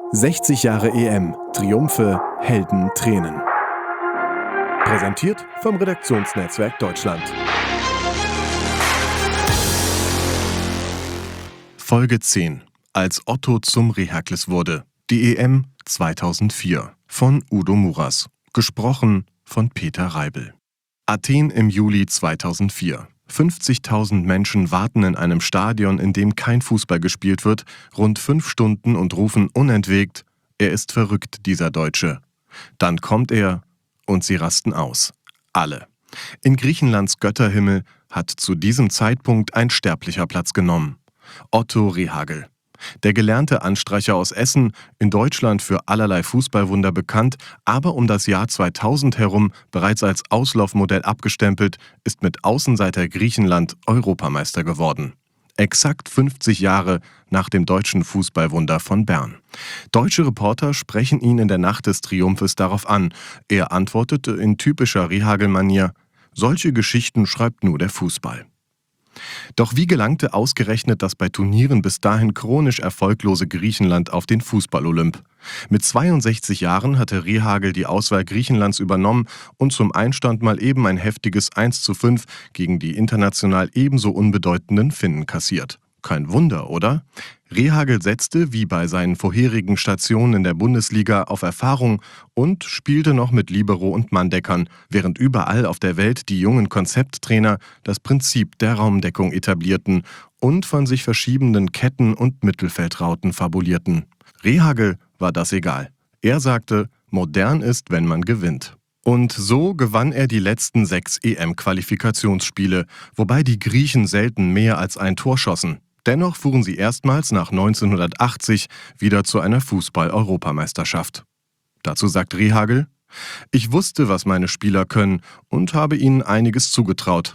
60 Jahre EM. Triumphe, Helden, Tränen. Präsentiert vom Redaktionsnetzwerk Deutschland. Folge 10. Als Otto zum Rehakles wurde. Die EM 2004 von Udo Muras. Gesprochen von Peter Reibel. Athen im Juli 2004. 50.000 Menschen warten in einem Stadion, in dem kein Fußball gespielt wird, rund 5 Stunden und rufen unentwegt: Er ist verrückt, dieser Deutsche. Dann kommt er und sie rasten aus. Alle. In Griechenlands Götterhimmel hat zu diesem Zeitpunkt ein Sterblicher Platz genommen. Otto Rehhagel. Der gelernte Anstreicher aus Essen, in Deutschland für allerlei Fußballwunder bekannt, aber um das Jahr 2000 herum bereits als Auslaufmodell abgestempelt, ist mit Außenseiter Griechenland Europameister geworden. Exakt 50 Jahre nach dem deutschen Fußballwunder von Bern. Deutsche Reporter sprechen ihn in der Nacht des Triumphes darauf an. Er antwortete in typischer Rehhagel-Manier: Solche Geschichten schreibt nur der Fußball. Doch wie gelangte ausgerechnet das bei Turnieren bis dahin chronisch erfolglose Griechenland auf den Fußball-Olymp? Mit 62 Jahren hatte Rehhagel die Auswahl Griechenlands übernommen und zum Einstand mal eben ein heftiges 1:5 gegen die international ebenso unbedeutenden Finnen kassiert. Kein Wunder, oder? Rehhagel setzte, wie bei seinen vorherigen Stationen in der Bundesliga, auf Erfahrung und spielte noch mit Libero und Manndeckern, während überall auf der Welt die jungen Konzepttrainer das Prinzip der Raumdeckung etablierten und von sich verschiebenden Ketten- und Mittelfeldrauten fabulierten. Rehhagel war das egal. Er sagte, modern ist, wenn man gewinnt. Und so gewann er die letzten 6 EM-Qualifikationsspiele, wobei die Griechen selten mehr als ein Tor schossen. Dennoch fuhren sie erstmals nach 1980 wieder zu einer Fußball-Europameisterschaft. Dazu sagt Rehhagel: Ich wusste, was meine Spieler können und habe ihnen einiges zugetraut.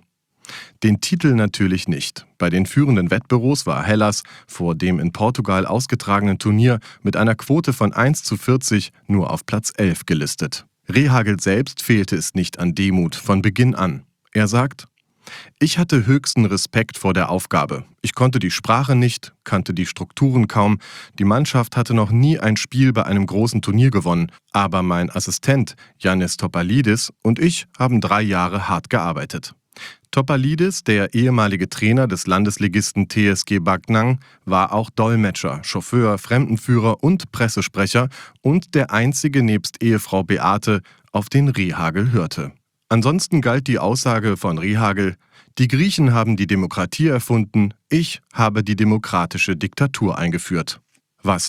Den Titel natürlich nicht. Bei den führenden Wettbüros war Hellas vor dem in Portugal ausgetragenen Turnier mit einer Quote von 1:40 nur auf Platz 11 gelistet. Rehhagel selbst fehlte es nicht an Demut von Beginn an. Er sagt: Ich hatte höchsten Respekt vor der Aufgabe. Ich konnte die Sprache nicht, kannte die Strukturen kaum. Die Mannschaft hatte noch nie ein Spiel bei einem großen Turnier gewonnen. Aber mein Assistent Yannis Topalidis und ich haben 3 Jahre hart gearbeitet. Topalidis, der ehemalige Trainer des Landesligisten TSG Backnang, war auch Dolmetscher, Chauffeur, Fremdenführer und Pressesprecher und der einzige nebst Ehefrau Beate, auf den Rehhagel hörte. Ansonsten galt die Aussage von Rehhagel: Die Griechen haben die Demokratie erfunden, ich habe die demokratische Diktatur eingeführt. Was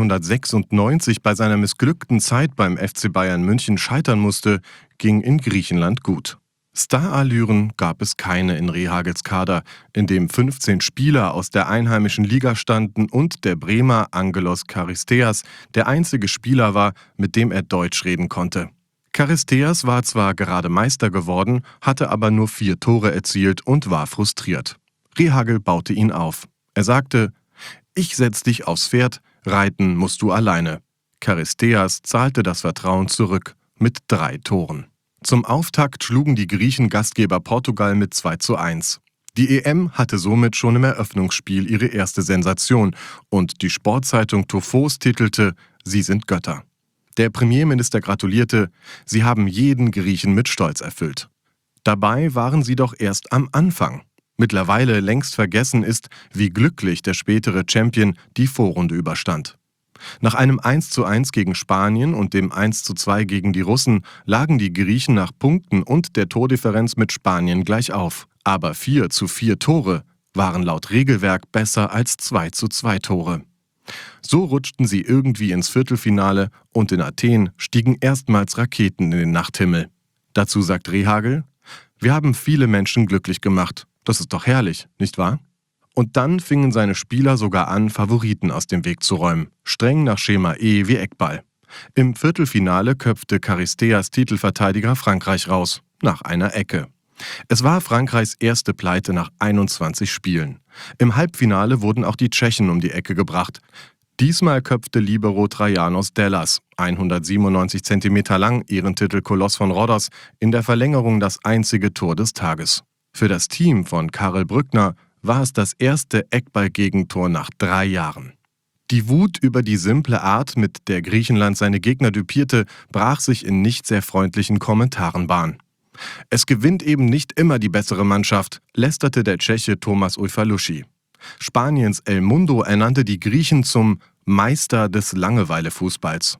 1996 bei seiner missglückten Zeit beim FC Bayern München scheitern musste, ging in Griechenland gut. Starallüren gab es keine in Rehhagels Kader, in dem 15 Spieler aus der einheimischen Liga standen und der Bremer Angelos Charisteas der einzige Spieler war, mit dem er Deutsch reden konnte. Charisteas war zwar gerade Meister geworden, hatte aber nur 4 Tore erzielt und war frustriert. Rehhagel baute ihn auf. Er sagte: Ich setz dich aufs Pferd, reiten musst du alleine. Charisteas zahlte das Vertrauen zurück mit 3 Toren. Zum Auftakt schlugen die Griechen Gastgeber Portugal mit 2:1. Die EM hatte somit schon im Eröffnungsspiel ihre erste Sensation und die Sportzeitung Tophos titelte: Sie sind Götter. Der Premierminister gratulierte: Sie haben jeden Griechen mit Stolz erfüllt. Dabei waren sie doch erst am Anfang. Mittlerweile längst vergessen ist, wie glücklich der spätere Champion die Vorrunde überstand. Nach einem 1:1 gegen Spanien und dem 1:2 gegen die Russen lagen die Griechen nach Punkten und der Tordifferenz mit Spanien gleich auf. Aber 4:4 Tore waren laut Regelwerk besser als 2:2 Tore. So rutschten sie irgendwie ins Viertelfinale und in Athen stiegen erstmals Raketen in den Nachthimmel. Dazu sagt Rehhagel: Wir haben viele Menschen glücklich gemacht. Das ist doch herrlich, nicht wahr? Und dann fingen seine Spieler sogar an, Favoriten aus dem Weg zu räumen. Streng nach Schema E wie Eckball. Im Viertelfinale köpfte Charisteas Titelverteidiger Frankreich raus, nach einer Ecke. Es war Frankreichs erste Pleite nach 21 Spielen. Im Halbfinale wurden auch die Tschechen um die Ecke gebracht. Diesmal köpfte Libero Trajanos Dellas, 197 cm lang, Ehrentitel-Koloss von Rhodos, in der Verlängerung das einzige Tor des Tages. Für das Team von Karel Brückner war es das erste Eckball-Gegentor nach 3 Jahren. Die Wut über die simple Art, mit der Griechenland seine Gegner düpierte, brach sich in nicht sehr freundlichen Kommentaren Bahn. Es gewinnt eben nicht immer die bessere Mannschaft, lästerte der Tscheche Thomas Ujfaluši. Spaniens El Mundo ernannte die Griechen zum Meister des Langeweile-Fußballs.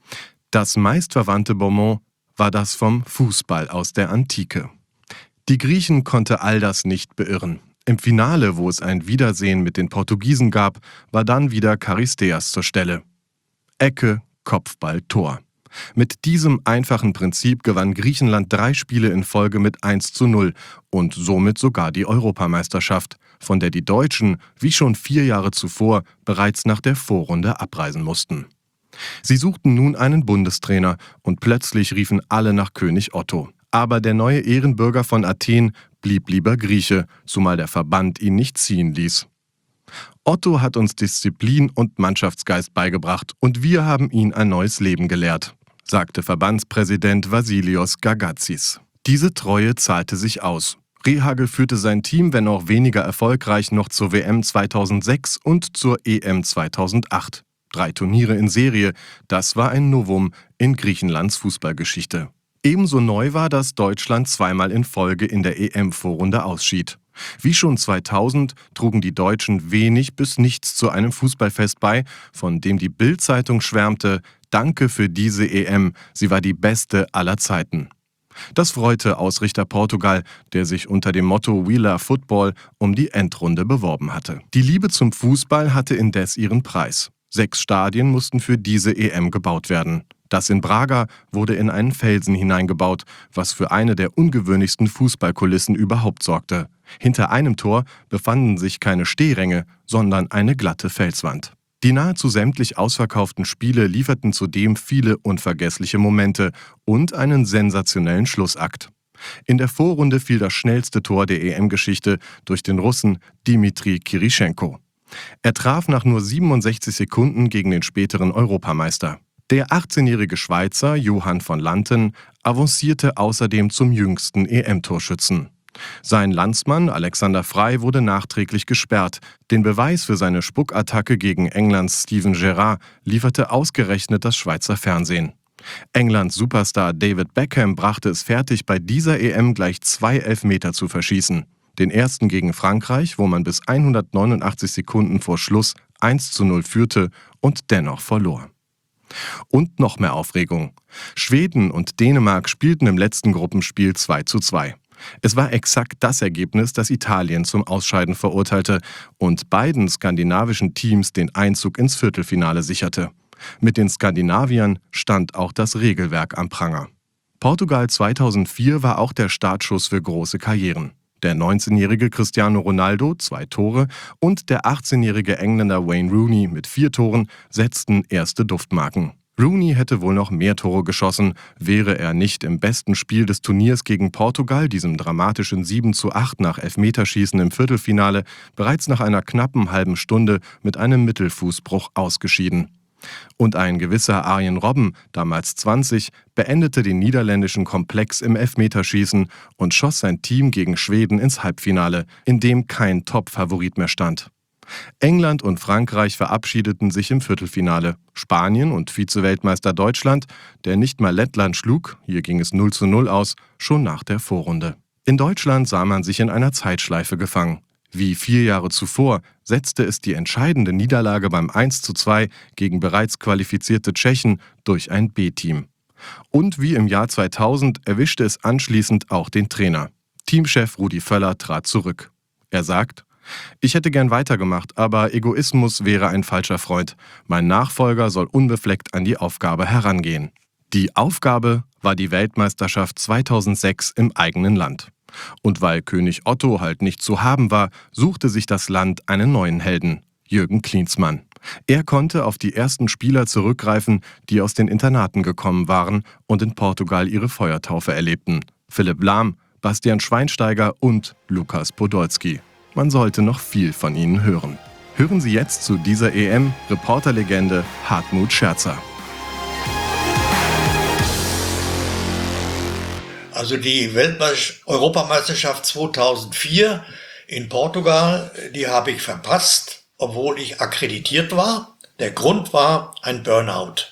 Das meistverwandte Bonmot war das vom Fußball aus der Antike. Die Griechen konnte all das nicht beirren. Im Finale, wo es ein Wiedersehen mit den Portugiesen gab, war dann wieder Charisteas zur Stelle. Ecke, Kopfball, Tor. Mit diesem einfachen Prinzip gewann Griechenland 3 Spiele in Folge mit 1:0 und somit sogar die Europameisterschaft, von der die Deutschen, wie schon 4 Jahre zuvor, bereits nach der Vorrunde abreisen mussten. Sie suchten nun einen Bundestrainer und plötzlich riefen alle nach König Otto. Aber der neue Ehrenbürger von Athen blieb lieber Grieche, zumal der Verband ihn nicht ziehen ließ. Otto hat uns Disziplin und Mannschaftsgeist beigebracht und wir haben ihn ein neues Leben gelehrt, sagte Verbandspräsident Vasilios Gargatzis. Diese Treue zahlte sich aus. Rehhagel führte sein Team, wenn auch weniger erfolgreich, noch zur WM 2006 und zur EM 2008. 3 Turniere in Serie, das war ein Novum in Griechenlands Fußballgeschichte. Ebenso neu war, dass Deutschland 2-mal in Folge in der EM-Vorrunde ausschied. Wie schon 2000 trugen die Deutschen wenig bis nichts zu einem Fußballfest bei, von dem die Bild-Zeitung schwärmte: Danke für diese EM, sie war die beste aller Zeiten. Das freute Ausrichter Portugal, der sich unter dem Motto We Love Football um die Endrunde beworben hatte. Die Liebe zum Fußball hatte indes ihren Preis. 6 Stadien mussten für diese EM gebaut werden. Das in Braga wurde in einen Felsen hineingebaut, was für eine der ungewöhnlichsten Fußballkulissen überhaupt sorgte. Hinter einem Tor befanden sich keine Stehränge, sondern eine glatte Felswand. Die nahezu sämtlich ausverkauften Spiele lieferten zudem viele unvergessliche Momente und einen sensationellen Schlussakt. In der Vorrunde fiel das schnellste Tor der EM-Geschichte durch den Russen Dmitri Kirischenko. Er traf nach nur 67 Sekunden gegen den späteren Europameister. Der 18-jährige Schweizer Johann von Lanten avancierte außerdem zum jüngsten EM-Torschützen. Sein Landsmann Alexander Frey wurde nachträglich gesperrt. Den Beweis für seine Spuckattacke gegen Englands Steven Gerrard lieferte ausgerechnet das Schweizer Fernsehen. Englands Superstar David Beckham brachte es fertig, bei dieser EM gleich 2 Elfmeter zu verschießen. Den ersten gegen Frankreich, wo man bis 189 Sekunden vor Schluss 1:0 führte und dennoch verlor. Und noch mehr Aufregung. Schweden und Dänemark spielten im letzten Gruppenspiel 2:2. Es war exakt das Ergebnis, das Italien zum Ausscheiden verurteilte und beiden skandinavischen Teams den Einzug ins Viertelfinale sicherte. Mit den Skandinaviern stand auch das Regelwerk am Pranger. Portugal 2004 war auch der Startschuss für große Karrieren. Der 19-jährige Cristiano Ronaldo, 2 Tore, und der 18-jährige Engländer Wayne Rooney mit 4 Toren setzten erste Duftmarken. Rooney hätte wohl noch mehr Tore geschossen, wäre er nicht im besten Spiel des Turniers gegen Portugal, diesem dramatischen 7:8 nach Elfmeterschießen im Viertelfinale, bereits nach einer knappen halben Stunde mit einem Mittelfußbruch ausgeschieden. Und ein gewisser Arjen Robben, damals 20, beendete den niederländischen Komplex im Elfmeterschießen und schoss sein Team gegen Schweden ins Halbfinale, in dem kein Top-Favorit mehr stand. England und Frankreich verabschiedeten sich im Viertelfinale. Spanien und Vize-Weltmeister Deutschland, der nicht mal Lettland schlug, hier ging es 0:0 aus, schon nach der Vorrunde. In Deutschland sah man sich in einer Zeitschleife gefangen. Wie 4 Jahre zuvor setzte es die entscheidende Niederlage beim 1:2 gegen bereits qualifizierte Tschechen durch ein B-Team. Und wie im Jahr 2000 erwischte es anschließend auch den Trainer. Teamchef Rudi Völler trat zurück. Er sagt: Ich hätte gern weitergemacht, aber Egoismus wäre ein falscher Freund. Mein Nachfolger soll unbefleckt an die Aufgabe herangehen. Die Aufgabe war die Weltmeisterschaft 2006 im eigenen Land. Und weil König Otto halt nicht zu haben war, suchte sich das Land einen neuen Helden, Jürgen Klinsmann. Er konnte auf die ersten Spieler zurückgreifen, die aus den Internaten gekommen waren und in Portugal ihre Feuertaufe erlebten. Philipp Lahm, Bastian Schweinsteiger und Lukas Podolski. Man sollte noch viel von ihnen hören. Hören Sie jetzt zu dieser EM Reporterlegende Hartmut Scherzer. Also die Europameisterschaft 2004 in Portugal, die habe ich verpasst, obwohl ich akkreditiert war. Der Grund war ein Burnout.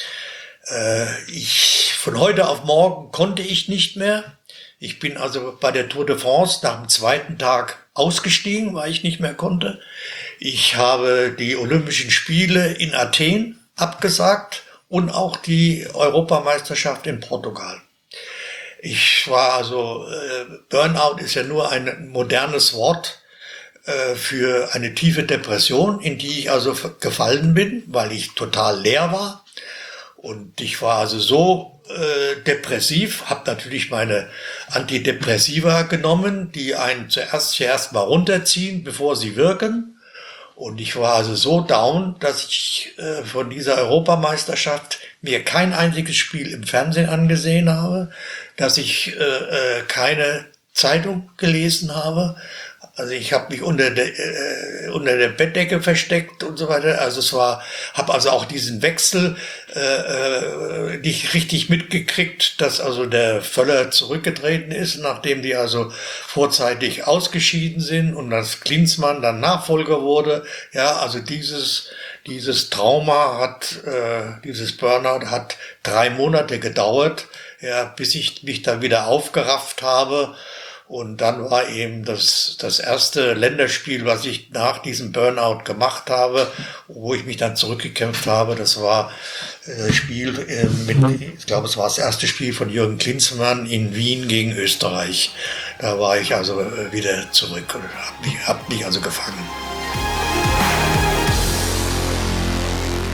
Von heute auf morgen konnte ich nicht mehr. Ich bin also bei der Tour de France nach dem zweiten Tag ausgestiegen, weil ich nicht mehr konnte. Ich habe die Olympischen Spiele in Athen abgesagt und auch die Europameisterschaft in Portugal. Ich war also, Burnout ist ja nur ein modernes Wort für eine tiefe Depression, in die ich also gefallen bin, weil ich total leer war. Und ich war also so depressiv, habe natürlich meine Antidepressiva genommen, die einen zuerst mal runterziehen, bevor sie wirken. Und ich war also so down, dass ich von dieser Europameisterschaft mir kein einziges Spiel im Fernsehen angesehen habe, dass ich keine Zeitung gelesen habe. Also ich habe mich unter der Bettdecke versteckt und so weiter. Also habe also auch diesen Wechsel nicht richtig mitgekriegt, dass also der Völler zurückgetreten ist, nachdem die also vorzeitig ausgeschieden sind und dass Klinsmann dann Nachfolger wurde. Ja, also dieses Trauma dieses Burnout hat 3 Monate gedauert, ja, bis ich mich dann wieder aufgerafft habe. Und dann war eben das erste Länderspiel, was ich nach diesem Burnout gemacht habe, wo ich mich dann zurückgekämpft habe. Das war das Spiel ich glaube, es war das erste Spiel von Jürgen Klinsmann in Wien gegen Österreich. Da war ich also wieder zurück und hab mich also gefangen.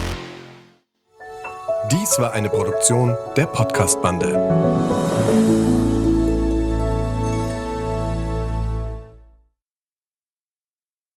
Dies war eine Produktion der Podcast-Bande.